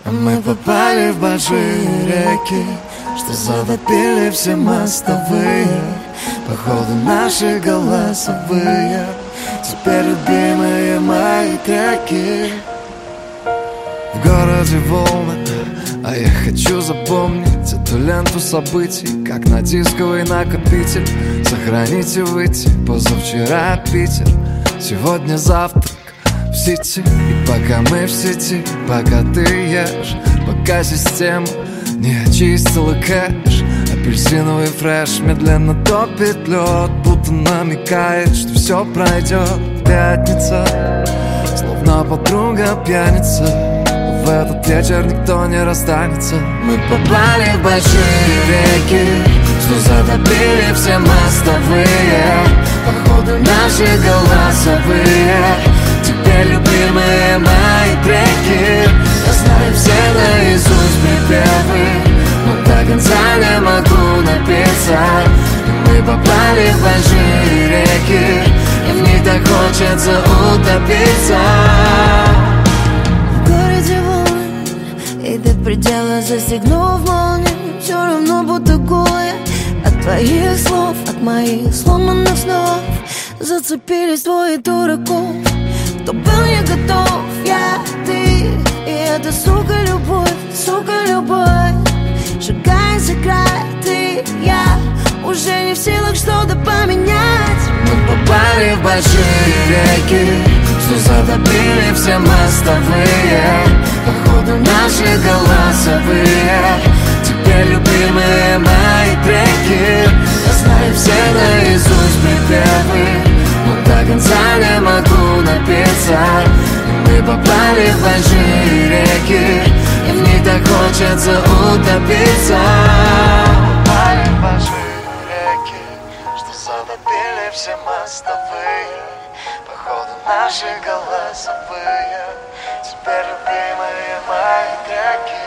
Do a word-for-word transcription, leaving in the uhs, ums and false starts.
Мы попали в большие реки, что затопили все мостовые. Походу наши голосовые теперь любимые мои треки. В городе волны, а я хочу запомнить эту ленту событий, как на дисковый накопитель. Сохранить и выйти, позавчера Питер, сегодня завтрак в сети. И пока мы в сети, пока ты ешь, пока система не очистила кэш, апельсиновый фреш медленно топит лед, будто намекает, что все пройдет. Пятница, словно подруга пьяница, но в этот вечер никто не расстанется. Мы попали в большие реки, что затопили все мостовые. Походу наши голосовые теперь любимые мои треки. Я знаю все наизусть припевы, но до конца не могу написать. И мы попали в большие реки, и в них так хочется утопиться. В городе волны, и до предела застегнув молнию, все равно будто голая от твоих слов, от моих сломанных снов. Зацепились двое дураков, кто был не готов. Я, ты и эта сука любовь, сука любовь. Шагая за край, ты, я уже не в силах что-то поменять. Мы попали в большие реки, что затопили все мостовые. Походу наши голосовые теперь любимые мои треки. Я знаю все наизусть припевы, но до конца не могу написать. И мы попали в большие реки, и в них так хочется утопиться. Попали в большие реки, что затопили все мостовые. Походу наши голосовые теперь любимые мои треки.